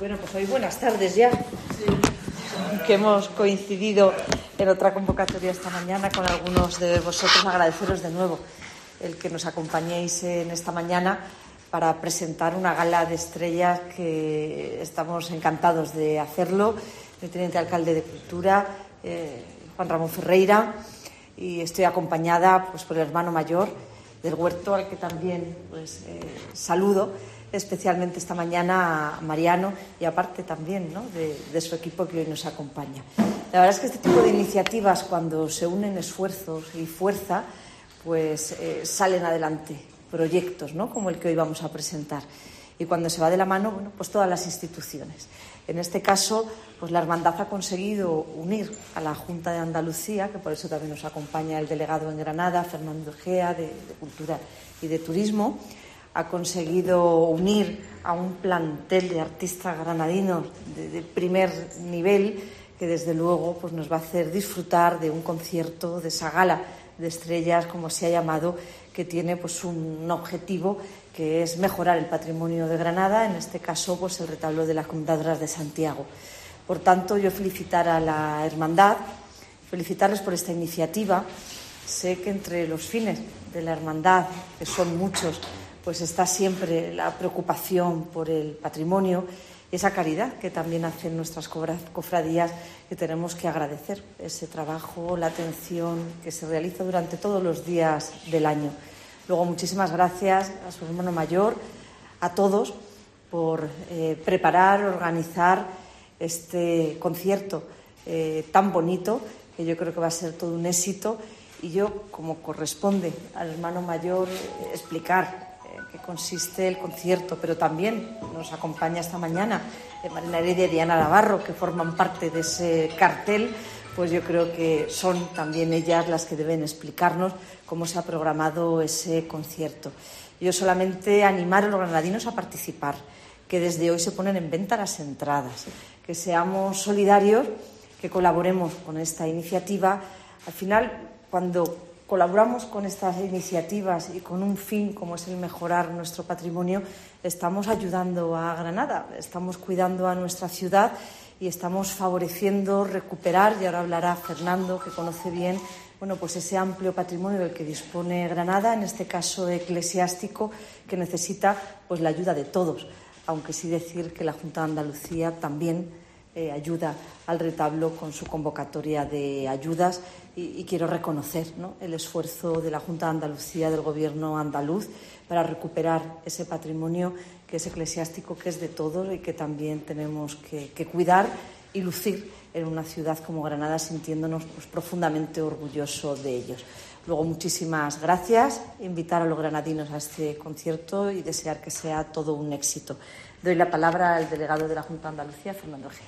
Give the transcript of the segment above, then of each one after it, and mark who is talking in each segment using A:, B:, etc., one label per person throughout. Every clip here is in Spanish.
A: Bueno, pues hoy buenas tardes ya, que hemos coincidido en otra convocatoria esta mañana con algunos de vosotros. Agradeceros de nuevo el que nos acompañéis en esta mañana para presentar una gala de estrellas que estamos encantados de hacerlo. El teniente alcalde de Cultura, Juan Ramón Ferreira, y estoy acompañada pues por el hermano mayor del Huerto, al que también saludo especialmente esta mañana, a Mariano, y aparte también, ¿no?, de su equipo que hoy nos acompaña. La verdad es que este tipo de iniciativas, cuando se unen esfuerzos y fuerza, pues salen adelante proyectos, ¿no?, como el que hoy vamos a presentar. Y cuando se va de la mano, bueno, pues todas las instituciones. En este caso, pues la Hermandad ha conseguido unir a la Junta de Andalucía, que por eso también nos acompaña el delegado en Granada, Fernando Egea, de Cultura y de Turismo. Ha conseguido unir a un plantel de artistas granadinos de primer nivel, que desde luego pues nos va a hacer disfrutar de un concierto, de esa gala de estrellas, como se ha llamado, que tiene pues un objetivo, que es mejorar el patrimonio de Granada, en este caso pues el retablo de las Comendadoras de Santiago. Por tanto, yo felicitar a la Hermandad, felicitarles por esta iniciativa. Sé que entre los fines de la Hermandad, que son muchos, pues está siempre la preocupación por el patrimonio y esa caridad que también hacen nuestras cofradías, que tenemos que agradecer ese trabajo, la atención que se realiza durante todos los días del año. Luego, muchísimas gracias a su hermano mayor, a todos, por preparar, organizar este concierto tan bonito, que yo creo que va a ser todo un éxito. Y yo, como corresponde al hermano mayor, explicar qué consiste el concierto, pero también nos acompaña esta mañana Marina Heredia y Diana Navarro, que forman parte de ese cartel. Pues yo creo que son también ellas las que deben explicarnos cómo se ha programado ese concierto. Yo solamente animar a los granadinos a participar, que desde hoy se ponen en venta las entradas, que seamos solidarios, que colaboremos con esta iniciativa. Al final, cuando colaboramos con estas iniciativas y con un fin como es el mejorar nuestro patrimonio, estamos ayudando a Granada, estamos cuidando a nuestra ciudad y estamos favoreciendo recuperar, y ahora hablará Fernando, que conoce bien, bueno, pues ese amplio patrimonio del que dispone Granada, en este caso eclesiástico, que necesita pues la ayuda de todos, aunque sí decir que la Junta de Andalucía también ayuda al retablo con su convocatoria de ayudas, y quiero reconocer, ¿no?, el esfuerzo de la Junta de Andalucía, del Gobierno andaluz, para recuperar ese patrimonio que es eclesiástico, que es de todos y que también tenemos que cuidar y lucir en una ciudad como Granada, sintiéndonos pues profundamente orgullosos de ellos. Luego, muchísimas gracias, invitar a los granadinos a este concierto y desear que sea todo un éxito. Doy la palabra al delegado de la Junta de Andalucía, Fernando Egea.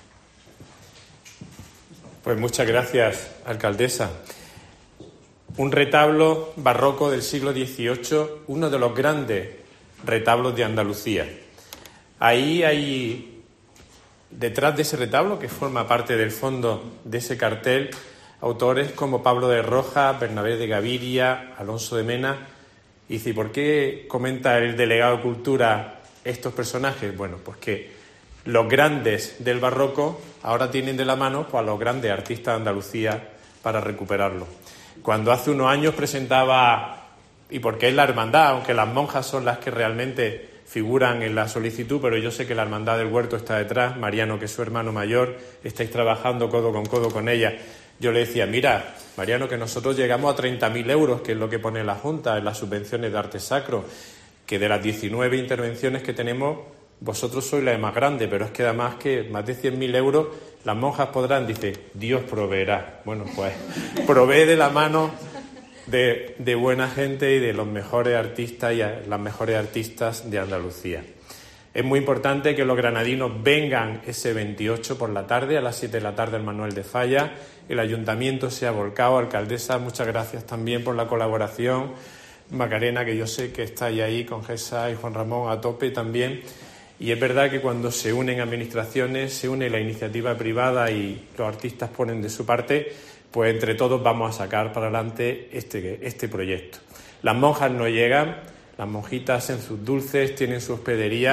B: Pues muchas gracias, alcaldesa. Un retablo barroco del siglo XVIII, uno de los grandes retablos de Andalucía. Ahí hay, detrás de ese retablo, que forma parte del fondo de ese cartel, autores como Pablo de Rojas, Bernabé de Gaviria, Alonso de Mena. Y dice, ¿por qué comenta el delegado de Cultura estos personajes? Bueno, pues que los grandes del barroco ahora tienen de la mano pues, a los grandes artistas de Andalucía para recuperarlo. Cuando hace unos años presentaba, y porque es la hermandad, aunque las monjas son las que realmente figuran en la solicitud, pero yo sé que la hermandad del Huerto está detrás, Mariano, que es su hermano mayor, estáis trabajando codo con ella. Yo le decía, mira, Mariano, que nosotros llegamos a 30.000 euros, que es lo que pone la Junta en las subvenciones de arte sacro, que de las 19 intervenciones que tenemos, vosotros sois la más grande, pero es que además que más de 100.000 euros las monjas podrán, dice, Dios proveerá. Bueno, pues provee de la mano de buena gente y de los mejores artistas y las mejores artistas de Andalucía. Es muy importante que los granadinos vengan ese 28 por la tarde, a las 7 de la tarde, al Manuel de Falla. El ayuntamiento se ha volcado. Alcaldesa, muchas gracias también por la colaboración. Macarena, que yo sé que estáis ahí con Gesa y Juan Ramón a tope también. Y es verdad que cuando se unen administraciones, se une la iniciativa privada y los artistas ponen de su parte, pues entre todos vamos a sacar para adelante este proyecto. Las monjas no llegan, las monjitas hacen sus dulces, tienen su hospedería,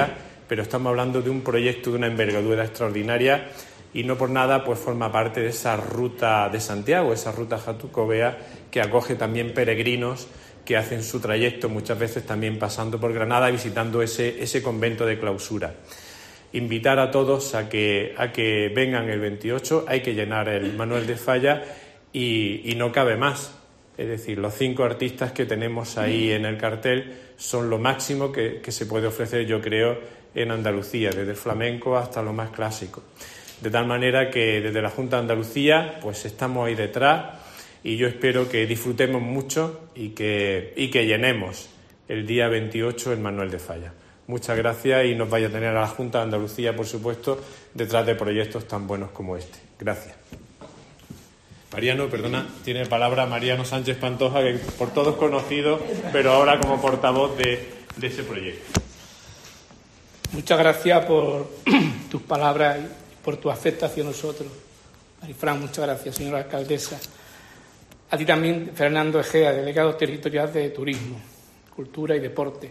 B: pero estamos hablando de un proyecto de una envergadura extraordinaria y no por nada pues forma parte de esa ruta de Santiago, esa ruta Jacobea que acoge también peregrinos que hacen su trayecto muchas veces también pasando por Granada, visitando ese convento de clausura. Invitar a todos a que vengan el 28, hay que llenar el Manuel de Falla y no cabe más. Es decir, los 5 artistas que tenemos ahí en el cartel son lo máximo que se puede ofrecer, yo creo, en Andalucía, desde el flamenco hasta lo más clásico. De tal manera que desde la Junta de Andalucía pues estamos ahí detrás y yo espero que disfrutemos mucho y que llenemos el día 28 el Manuel de Falla. Muchas gracias y nos vaya a tener a la Junta de Andalucía, por supuesto, detrás de proyectos tan buenos como este. Gracias. Mariano, perdona, tiene palabra Mariano Sánchez Pantoja, que por todos conocido, pero ahora como portavoz de ese proyecto.
C: Muchas gracias por tus palabras y por tu afecto hacia nosotros. Marifran, muchas gracias, señora alcaldesa. A ti también, Fernando Egea, delegado territorial de Turismo, Cultura y Deporte.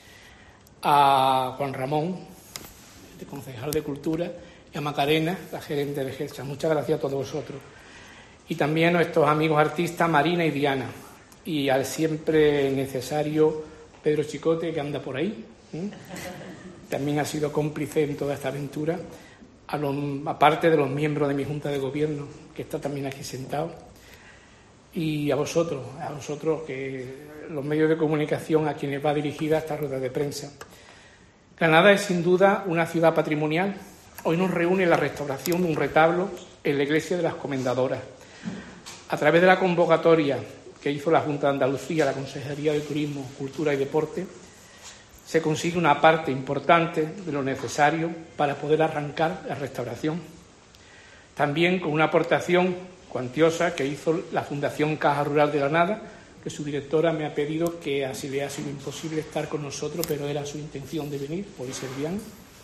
C: A Juan Ramón, el concejal de Cultura, y a Macarena, la gerente de GESA. Muchas gracias a todos vosotros. Y también a nuestros amigos artistas Marina y Diana. Y al siempre necesario Pedro Chicote, que anda por ahí. También ha sido cómplice en toda esta aventura. Aparte de los miembros de mi Junta de Gobierno, que está también aquí sentado. Y a vosotros, que los medios de comunicación a quienes va dirigida esta rueda de prensa. Granada es sin duda una ciudad patrimonial. Hoy nos reúne la restauración de un retablo en la iglesia de las Comendadoras. A través de la convocatoria que hizo la Junta de Andalucía, la Consejería de Turismo, Cultura y Deporte, se consigue una parte importante de lo necesario para poder arrancar la restauración. También con una aportación cuantiosa que hizo la Fundación Caja Rural de Granada, que su directora me ha pedido que así le ha sido imposible estar con nosotros, pero era su intención de venir, por ser bien.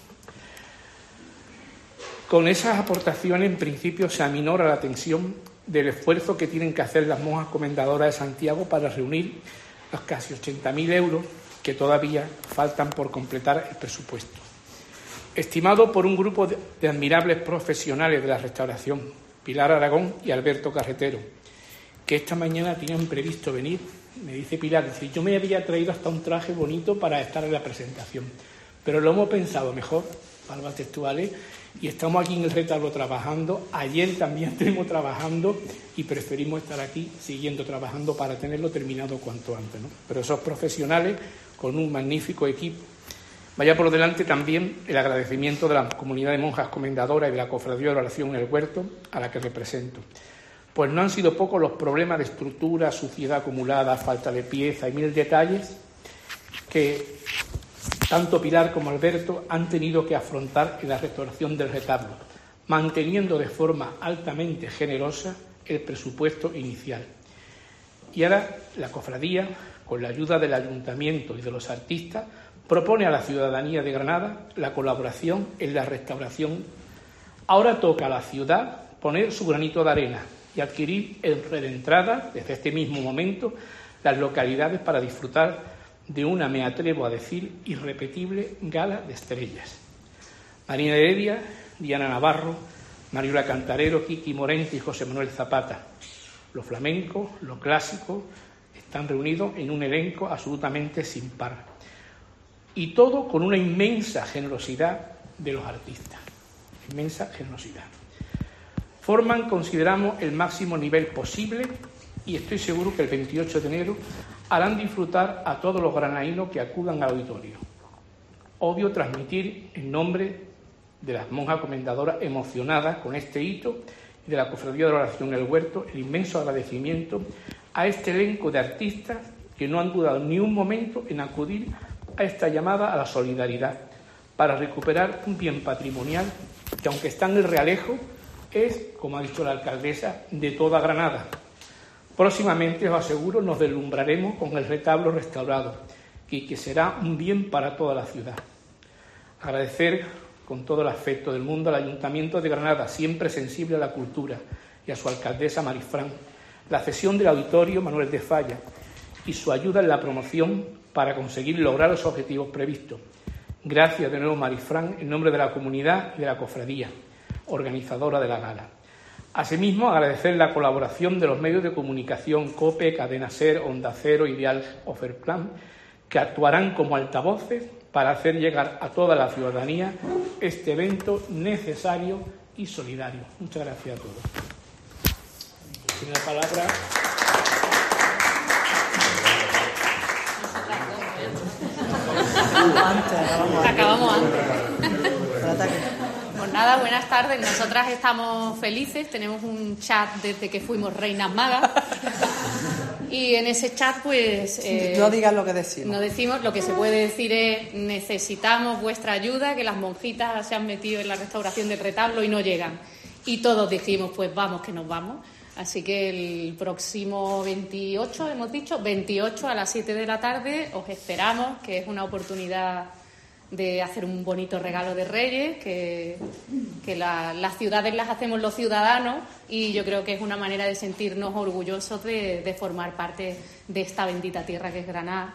C: Con esas aportaciones, en principio, se aminora la tensión del esfuerzo que tienen que hacer las monjas comendadoras de Santiago para reunir los casi 80.000 euros que todavía faltan por completar el presupuesto. Estimado por un grupo de admirables profesionales de la restauración, Pilar Aragón y Alberto Carretero, que esta mañana tenían previsto venir. Me dice Pilar, yo me había traído hasta un traje bonito para estar en la presentación, pero lo hemos pensado mejor, palabras textuales, y estamos aquí en el retablo trabajando. Ayer también estuvimos trabajando y preferimos estar aquí siguiendo trabajando para tenerlo terminado cuanto antes, ¿no? Pero esos profesionales con un magnífico equipo. Vaya por delante también el agradecimiento de la comunidad de monjas comendadoras y de la Cofradía de Oración en el Huerto, a la que represento. Pues no han sido pocos los problemas de estructura, suciedad acumulada, falta de pieza y mil detalles que tanto Pilar como Alberto han tenido que afrontar en la restauración del retablo, manteniendo de forma altamente generosa el presupuesto inicial. Y ahora la cofradía, con la ayuda del ayuntamiento y de los artistas, propone a la ciudadanía de Granada la colaboración en la restauración. Ahora toca a la ciudad poner su granito de arena y adquirir en reentrada, desde este mismo momento, las localidades para disfrutar de una, me atrevo a decir, irrepetible gala de estrellas. Marina Heredia, Diana Navarro, Mariola Cantarero, Kiki Morente y José Manuel Zapata. Lo flamenco, lo clásico, están reunidos en un elenco absolutamente sin par. Y todo con una inmensa generosidad de los artistas. Inmensa generosidad. Forman, consideramos, el máximo nivel posible y estoy seguro que el 28 de enero harán disfrutar a todos los granadinos que acudan al auditorio. Obvio transmitir en nombre de las monjas comendadoras emocionadas con este hito y de la Cofradía de la Oración en el Huerto el inmenso agradecimiento a este elenco de artistas que no han dudado ni un momento en acudir a esta llamada a la solidaridad para recuperar un bien patrimonial que, aunque está en el Realejo, es, como ha dicho la alcaldesa, de toda Granada. Próximamente, os aseguro, nos deslumbraremos con el retablo restaurado, que será un bien para toda la ciudad. Agradecer con todo el afecto del mundo al Ayuntamiento de Granada, siempre sensible a la cultura, y a su alcaldesa Marifran, la cesión del auditorio Manuel de Falla y su ayuda en la promoción para conseguir lograr los objetivos previstos. Gracias de nuevo, Marifran, en nombre de la comunidad y de la cofradía, organizadora de la gala. Asimismo, agradecer la colaboración de los medios de comunicación COPE, Cadena SER, Onda Cero, Ideal o Fairplan, que actuarán como altavoces para hacer llegar a toda la ciudadanía este evento necesario y solidario. Muchas gracias a todos. Tiene la palabra.
D: Acabamos antes. Pues nada, buenas tardes. Nosotras estamos felices. Tenemos un chat desde que fuimos reinas magas. Y en ese chat, pues...
E: no digas lo que decimos.
D: No decimos, lo que se puede decir es: necesitamos vuestra ayuda, que las monjitas se han metido en la restauración del retablo y no llegan. Y todos dijimos, pues vamos, que nos vamos. Así que el próximo 28, hemos dicho, 28 a las 7 de la tarde, os esperamos, que es una oportunidad de hacer un bonito regalo de Reyes, que las ciudades las hacemos los ciudadanos, y yo creo que es una manera de sentirnos orgullosos de formar parte de esta bendita tierra que es Granada.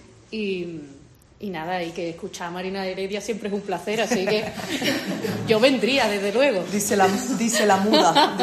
D: Y nada, y que escuchar a Marina de Heredia siempre es un placer, así que yo vendría, desde luego.
E: Dice la muda.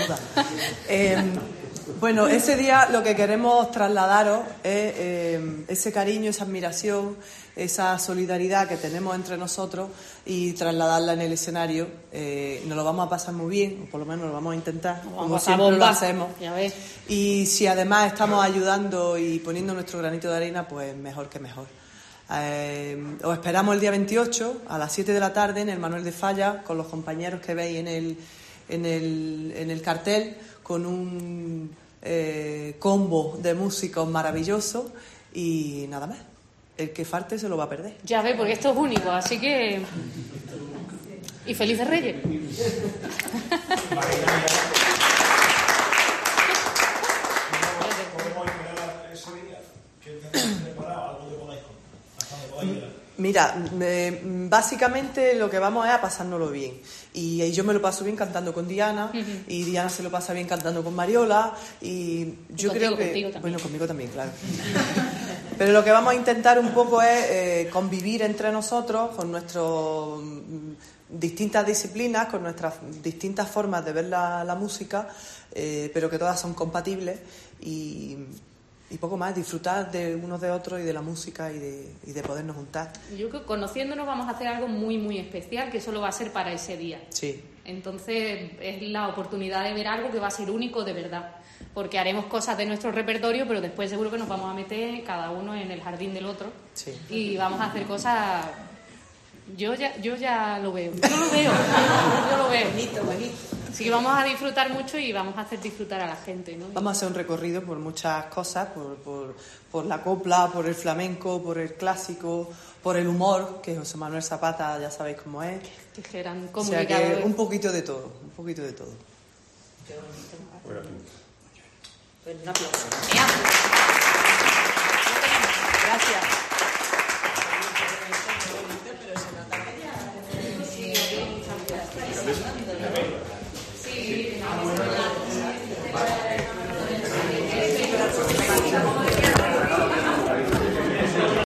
E: Bueno, ese día lo que queremos trasladaros es ese cariño, esa admiración, esa solidaridad que tenemos entre nosotros, y trasladarla en el escenario. Nos lo vamos a pasar muy bien, o por lo menos lo vamos a intentar, como siempre lo hacemos.
D: Ya ves.
E: Y si además estamos ayudando y poniendo nuestro granito de arena, pues mejor que mejor. Os esperamos el día 28 a las 7 de la tarde en el Manuel de Falla, con los compañeros que veis en el cartel, con un combo de músicos maravilloso, y nada más. El que falte se lo va a perder.
D: Ya ve, porque esto es único, así que... Y felices Reyes.
E: Mira, básicamente lo que vamos es a pasárnoslo bien. Y yo me lo paso bien cantando con Diana, y Diana se lo pasa bien cantando con Mariola, y yo creo que... Bueno, conmigo también, claro. Pero lo que vamos a intentar un poco es convivir entre nosotros con nuestras distintas disciplinas, con nuestras distintas formas de ver la música, pero que todas son compatibles, y poco más, disfrutar de unos de otros y de la música y de podernos juntar.
D: Yo creo que conociéndonos vamos a hacer algo muy, muy especial, que solo va a ser para ese día.
E: Sí.
D: Entonces es la oportunidad de ver algo que va a ser único de verdad, porque haremos cosas de nuestro repertorio, pero después seguro que nos vamos a meter cada uno en el jardín del otro.
E: Sí.
D: Y vamos a hacer cosas... Yo ya lo veo. Yo lo veo.
A: Bonito.
D: Así que vamos a disfrutar mucho y vamos a hacer disfrutar a la gente, ¿no?
E: Vamos a hacer un recorrido por muchas cosas, por la copla, por el flamenco, por el clásico, por el humor, que José Manuel Zapata ya sabéis cómo es.
D: Que eran
E: o sea que un poquito de todo.
A: Qué bonito. Pues un aplauso. Gracias.
B: Pero